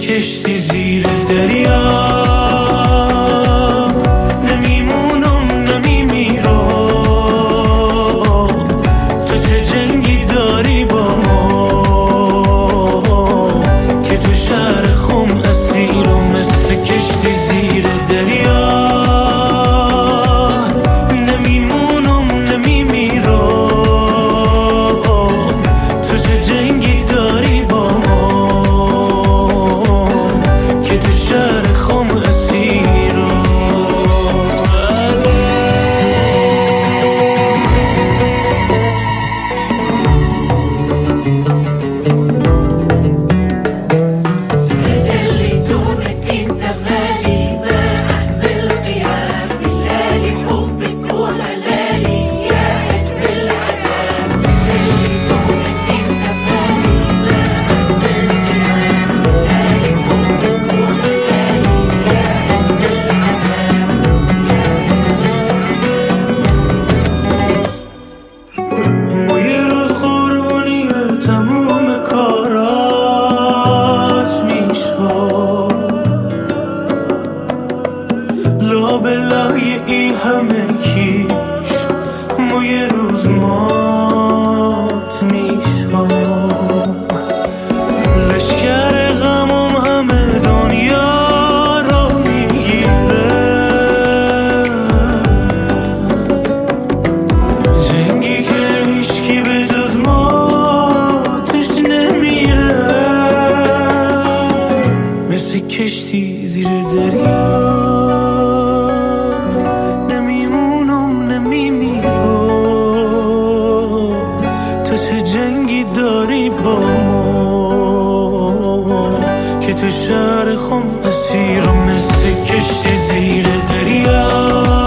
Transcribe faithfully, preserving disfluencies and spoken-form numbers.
کشتی زیر دریا، نمیمونم نمیمیرم. تو چه جنگی داری با ما که تو شهر خم اسیرم، مثل کشتی زیر دریا، نمیمونم نمیمیرم. تو چه جنگی داری با ما که تو شهر خم اسیرم. بلای ای همه کیش ما یه روز مات میشم. لشکر غمم همه دنیا را میگیره، جنگی که هیچکی به جز ما توش نمیره، مثل کشتی زیر دریا، جنگی داری با ما که تو شهر خم اسیرم، مثل کشتی زیر دریا.